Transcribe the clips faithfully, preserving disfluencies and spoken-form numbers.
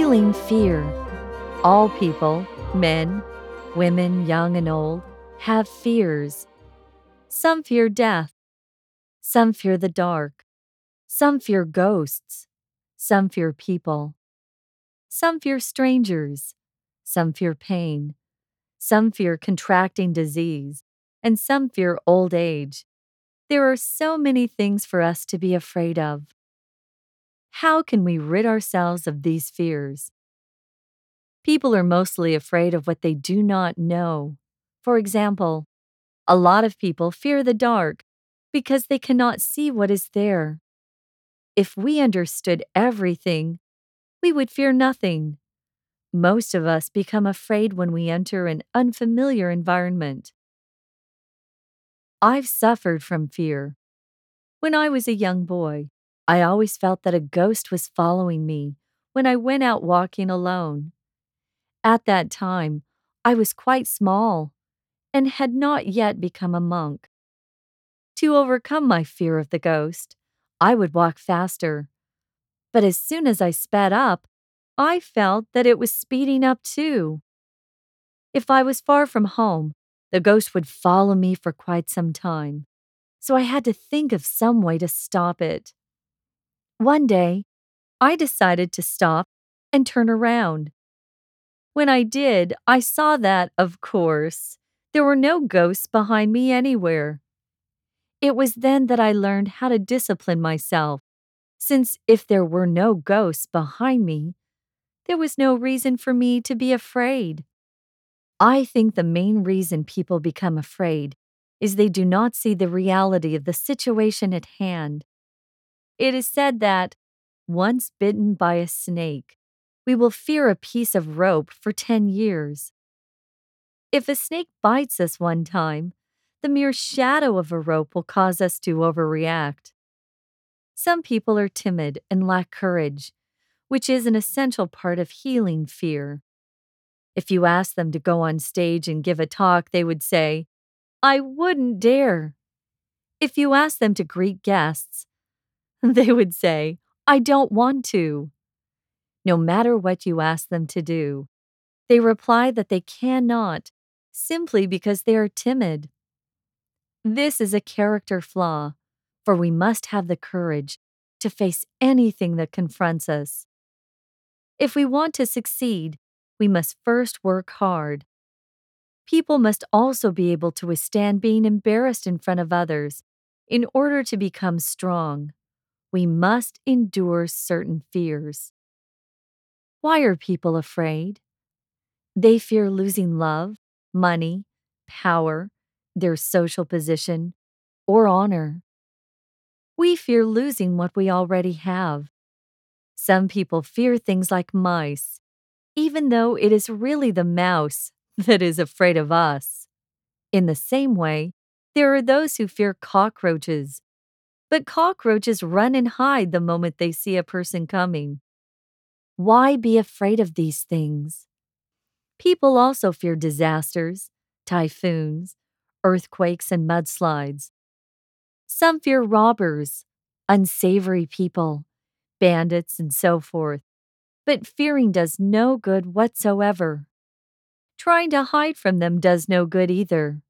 Feeling fear. All people, men, women, young and old, have fears. Some fear death. Some fear the dark. Some fear ghosts. Some fear people. Some fear strangers. Some fear pain. Some fear contracting disease. And some fear old age. There are so many things for us to be afraid of. How can we rid ourselves of these fears? People are mostly afraid of what they do not know. For example, a lot of people fear the dark because they cannot see what is there. If we understood everything, we would fear nothing. Most of us become afraid when we enter an unfamiliar environment. I've suffered from fear. When I was a young boy, I always felt that a ghost was following me when I went out walking alone. At that time, I was quite small and had not yet become a monk. To overcome my fear of the ghost, I would walk faster. But as soon as I sped up, I felt that it was speeding up too. If I was far from home, the ghost would follow me for quite some time, so I had to think of some way to stop it. One day, I decided to stop and turn around. When I did, I saw that, of course, there were no ghosts behind me anywhere. It was then that I learned how to discipline myself, since if there were no ghosts behind me, there was no reason for me to be afraid. I think the main reason people become afraid is they do not see the reality of the situation at hand. It is said that, once bitten by a snake, we will fear a piece of rope for ten years. If a snake bites us one time, the mere shadow of a rope will cause us to overreact. Some people are timid and lack courage, which is an essential part of healing fear. If you ask them to go on stage and give a talk, they would say, "I wouldn't dare." If you ask them to greet guests, they would say, "I don't want to." No matter what you ask them to do, they reply that they cannot, simply because they are timid. This is a character flaw, for we must have the courage to face anything that confronts us. If we want to succeed, we must first work hard. People must also be able to withstand being embarrassed in front of others in order to become strong. We must endure certain fears. Why are people afraid? They fear losing love, money, power, their social position, or honor. We fear losing what we already have. Some people fear things like mice, even though it is really the mouse that is afraid of us. In the same way, there are those who fear cockroaches, but cockroaches run and hide the moment they see a person coming. Why be afraid of these things? People also fear disasters, typhoons, earthquakes, and mudslides. Some fear robbers, unsavory people, bandits, and so forth. But fearing does no good whatsoever. Trying to hide from them does no good either.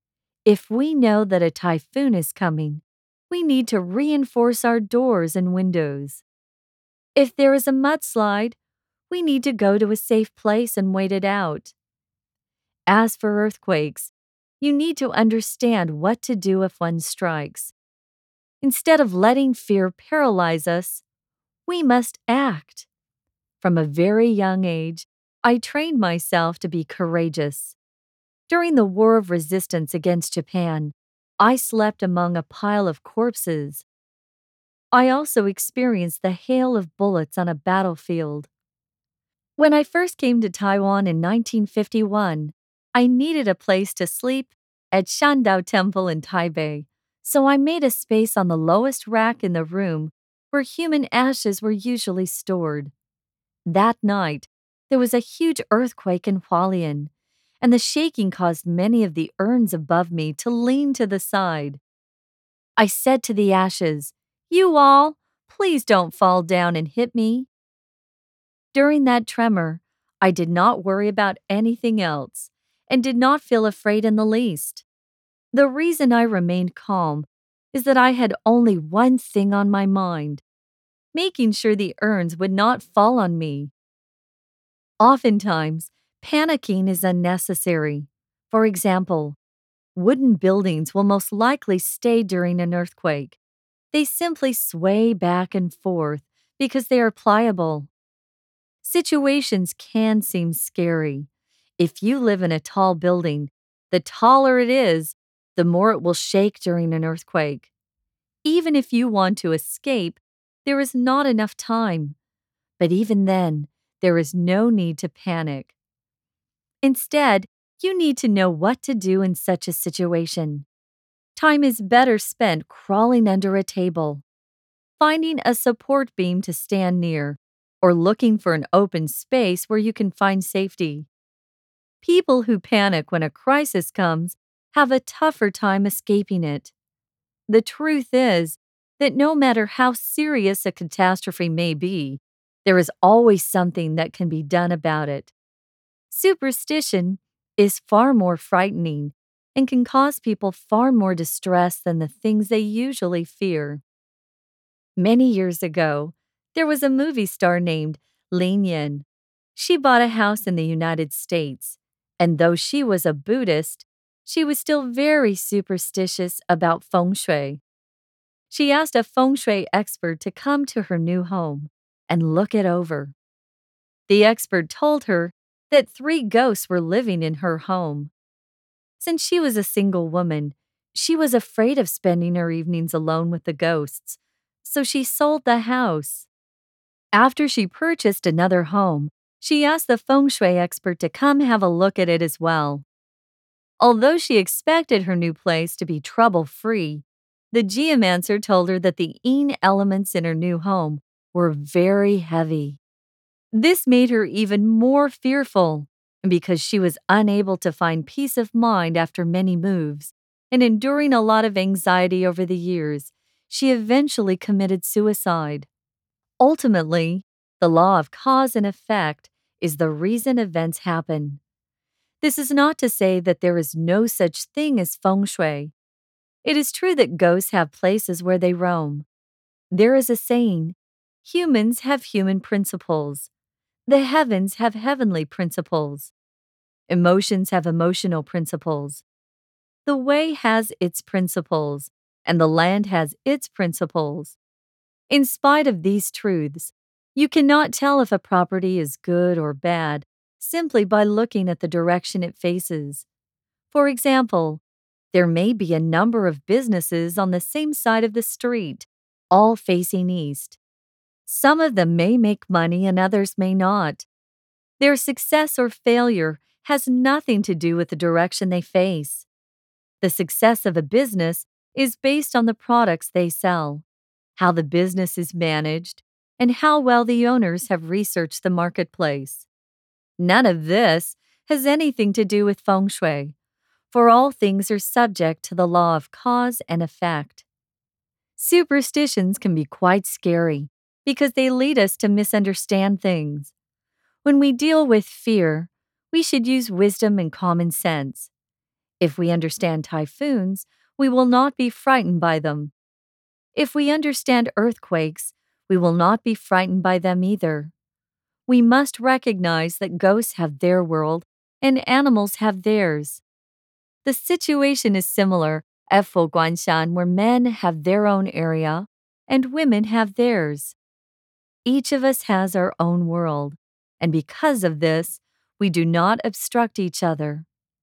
If we know that a typhoon is coming, we need to reinforce our doors and windows. If there is a mudslide, we need to go to a safe place and wait it out. As for earthquakes, you need to understand what to do if one strikes. Instead of letting fear paralyze us, we must act. From a very young age, I trained myself to be courageous. During the War of Resistance against Japan, I slept among a pile of corpses. I also experienced the hail of bullets on a battlefield. When I first came to Taiwan in nineteen fifty-one, I needed a place to sleep at Shandao Temple in Taipei, so I made a space on the lowest rack in the room where human ashes were usually stored. That night, there was a huge earthquake in Hualien, and the shaking caused many of the urns above me to lean to the side. I said to the ashes, "You all, please don't fall down and hit me." During that tremor, I did not worry about anything else and did not feel afraid in the least. The reason I remained calm is that I had only one thing on my mind: making sure the urns would not fall on me. Oftentimes, panicking is unnecessary. For example, wooden buildings will most likely stay during an earthquake. They simply sway back and forth because they are pliable. Situations can seem scary. If you live in a tall building, the taller it is, the more it will shake during an earthquake. Even if you want to escape, there is not enough time. But even then, there is no need to panic. Instead, you need to know what to do in such a situation. Time is better spent crawling under a table, finding a support beam to stand near, or looking for an open space where you can find safety. People who panic when a crisis comes have a tougher time escaping it. The truth is that no matter how serious a catastrophe may be, there is always something that can be done about it. Superstition is far more frightening and can cause people far more distress than the things they usually fear. Many years ago, there was a movie star named Lin Yin. She bought a house in the United States, and though she was a Buddhist, she was still very superstitious about feng shui. She asked a feng shui expert to come to her new home and look it over. The expert told her that three ghosts were living in her home. Since she was a single woman, she was afraid of spending her evenings alone with the ghosts, so she sold the house. After she purchased another home, she asked the feng shui expert to come have a look at it as well. Although she expected her new place to be trouble-free, the geomancer told her that the yin elements in her new home were very heavy. This made her even more fearful, and because she was unable to find peace of mind after many moves and enduring a lot of anxiety over the years, she eventually committed suicide. Ultimately, the law of cause and effect is the reason events happen. This is not to say that there is no such thing as feng shui. It is true that ghosts have places where they roam. There is a saying, humans have human principles. The heavens have heavenly principles. Emotions have emotional principles. The way has its principles, and the land has its principles. In spite of these truths, you cannot tell if a property is good or bad simply by looking at the direction it faces. For example, there may be a number of businesses on the same side of the street, all facing east. Some of them may make money and others may not. Their success or failure has nothing to do with the direction they face. The success of a business is based on the products they sell, how the business is managed, and how well the owners have researched the marketplace. None of this has anything to do with feng shui, for all things are subject to the law of cause and effect. Superstitions can be quite scary because they lead us to misunderstand things. When we deal with fear, we should use wisdom and common sense. If we understand typhoons, we will not be frightened by them. If we understand earthquakes, we will not be frightened by them either. We must recognize that ghosts have their world and animals have theirs. The situation is similar at Foguanshan, where men have their own area and women have theirs. Each of us has our own world, and because of this, we do not obstruct each other.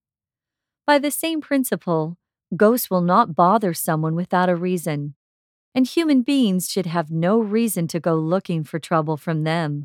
By the same principle, ghosts will not bother someone without a reason, and human beings should have no reason to go looking for trouble from them.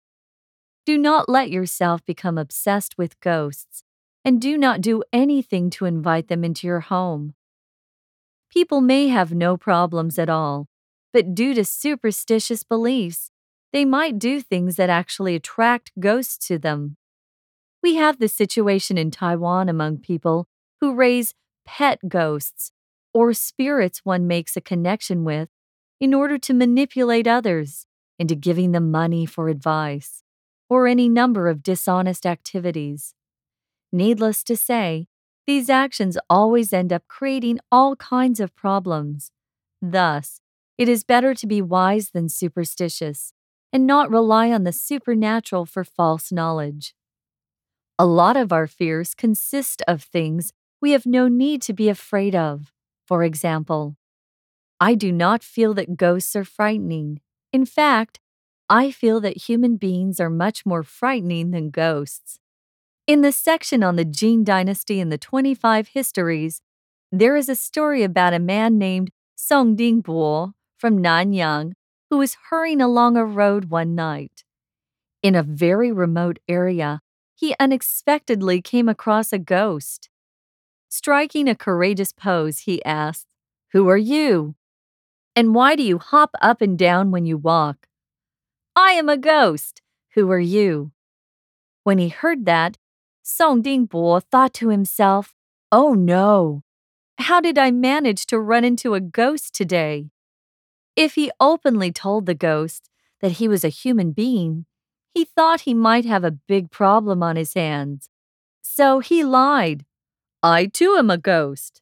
Do not let yourself become obsessed with ghosts, and do not do anything to invite them into your home. People may have no problems at all, but due to superstitious beliefs, they might do things that actually attract ghosts to them. We have the situation in Taiwan among people who raise pet ghosts, or spirits one makes a connection with, in order to manipulate others into giving them money for advice. or any number of dishonest activities. Needless to say, these actions always end up creating all kinds of problems. Thus, it is better to be wise than superstitious and not rely on the supernatural for false knowledge. A lot of our fears consist of things we have no need to be afraid of. For example, I do not feel that ghosts are frightening. In fact, I feel that human beings are much more frightening than ghosts. In the section on the Jin Dynasty and the twenty-five Histories, there is a story about a man named Song Dingbo from Nanyang who was hurrying along a road one night. In a very remote area, he unexpectedly came across a ghost. Striking a courageous pose, he asked, "Who are you? And why do you hop up and down when you walk?" "I am a ghost. Who are you?" When he heard that, Song Dingbo thought to himself, "Oh no! How did I manage to run into a ghost today?" If he openly told the ghost that he was a human being, he thought he might have a big problem on his hands. So he lied. "I too am a ghost."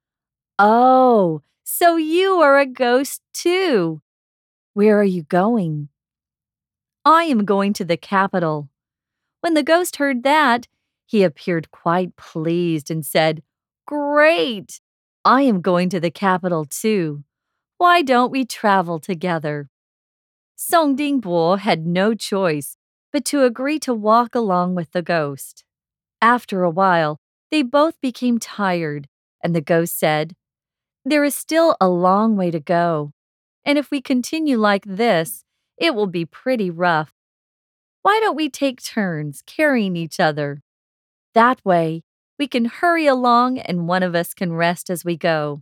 "Oh, so you are a ghost too. Where are you going?" "I am going to the capital." When the ghost heard that, he appeared quite pleased and said, "Great! I am going to the capital too. Why don't we travel together?" Song Dingbo had no choice but to agree to walk along with the ghost. After a while, they both became tired, and the ghost said, "There is still a long way to go, and if we continue like this, it will be pretty rough. Why don't we take turns carrying each other? That way, we can hurry along and one of us can rest as we go."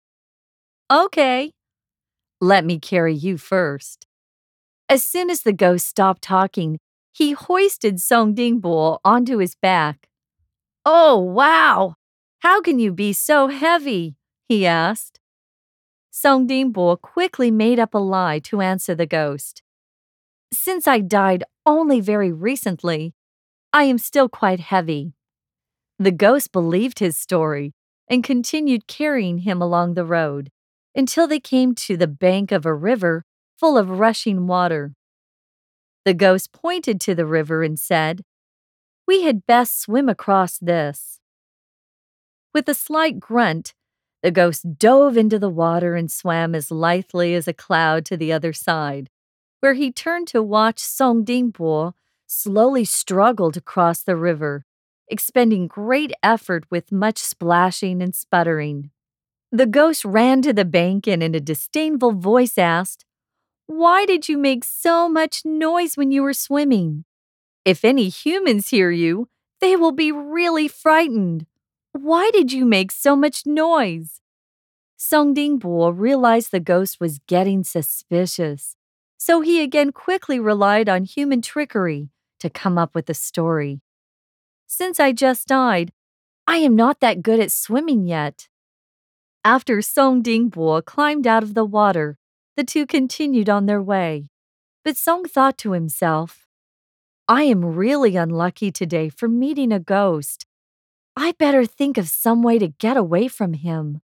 "Okay." "Let me carry you first." As soon as the ghost stopped talking, he hoisted Song Dingbo onto his back. "Oh, wow! How can you be so heavy?" he asked. Song Dingbo quickly made up a lie to answer the ghost. "Since I died only very recently, I am still quite heavy." The ghost believed his story and continued carrying him along the road until they came to the bank of a river full of rushing water. The ghost pointed to the river and said, "We had best swim across this." With a slight grunt, the ghost dove into the water and swam as lithely as a cloud to the other side, where he turned to watch Song Dingbo slowly struggle to cross the river, expending great effort with much splashing and sputtering. The ghost ran to the bank and in a disdainful voice asked, "Why did you make so much noise when you were swimming? If any humans hear you, they will be really frightened. Why did you make so much noise?" Song Dingbo realized the ghost was getting suspicious, so he again quickly relied on human trickery to come up with a story. "Since I just died, I am not that good at swimming yet." After Song Dingbo climbed out of the water, the two continued on their way. But Song thought to himself, "I am really unlucky today for meeting a ghost. I better think of some way to get away from him."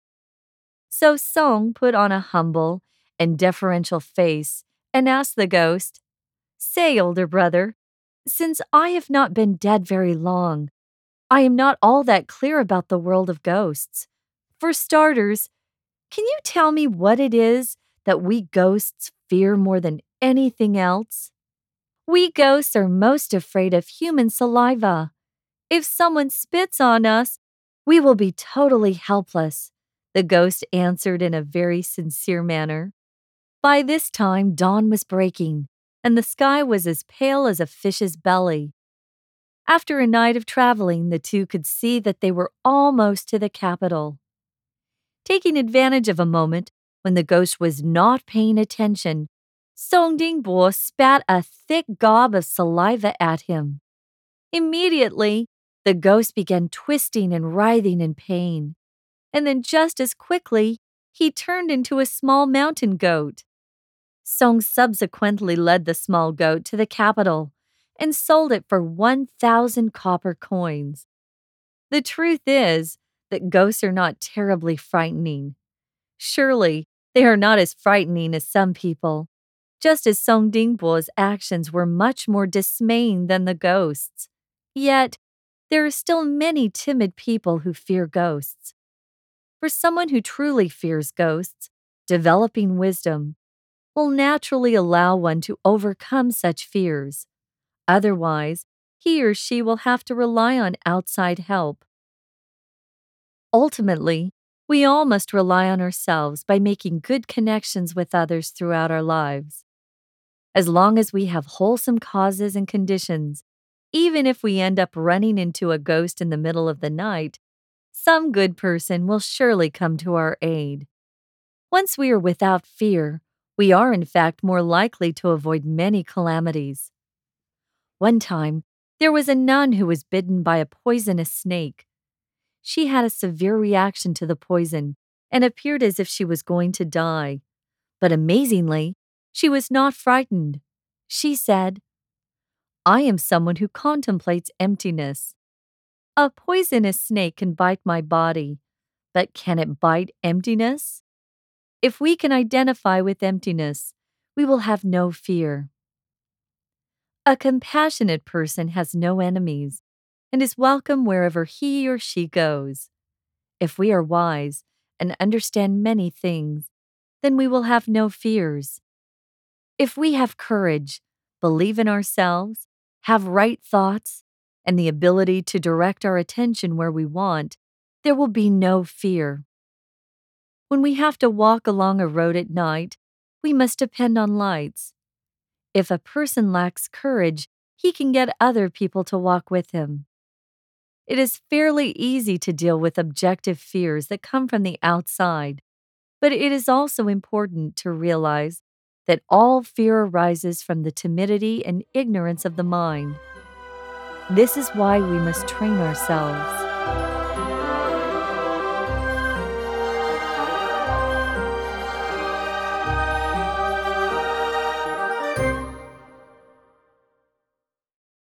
So Song put on a humble and deferential face and asked the ghost, "Say, older brother, since I have not been dead very long, I am not all that clear about the world of ghosts. For starters, can you tell me what it is that we ghosts fear more than anything else?" "We ghosts are most afraid of human saliva. If someone spits on us, we will be totally helpless," the ghost answered in a very sincere manner. By this time, dawn was breaking, and the sky was as pale as a fish's belly. After a night of traveling, the two could see that they were almost to the capital. Taking advantage of a moment when the ghost was not paying attention, Song Dingbo spat a thick gob of saliva at him. Immediately, the ghost began twisting and writhing in pain, and then just as quickly, he turned into a small mountain goat. Song subsequently led the small goat to the capital and sold it for one thousand copper coins. The truth is that ghosts are not terribly frightening. Surely, they are not as frightening as some people, just as Song Dingbo's actions were much more dismaying than the ghosts. Yet, there are still many timid people who fear ghosts. For someone who truly fears ghosts, developing wisdom will naturally allow one to overcome such fears. Otherwise, he or she will have to rely on outside help. Ultimately, we all must rely on ourselves by making good connections with others throughout our lives. As long as we have wholesome causes and conditions, even if we end up running into a ghost in the middle of the night, some good person will surely come to our aid. Once we are without fear, we are in fact more likely to avoid many calamities. One time, there was a nun who was bitten by a poisonous snake. She had a severe reaction to the poison and appeared as if she was going to die. But amazingly, she was not frightened. She said, "I am someone who contemplates emptiness. A poisonous snake can bite my body, but can it bite emptiness? If we can identify with emptiness, we will have no fear." A compassionate person has no enemies and is welcome wherever he or she goes. If we are wise and understand many things, then we will have no fears. If we have courage, believe in ourselves, have right thoughts, and the ability to direct our attention where we want, there will be no fear. When we have to walk along a road at night, we must depend on lights. If a person lacks courage, he can get other people to walk with him. It is fairly easy to deal with objective fears that come from the outside, but it is also important to realize that all fear arises from the timidity and ignorance of the mind. This is why we must train ourselves.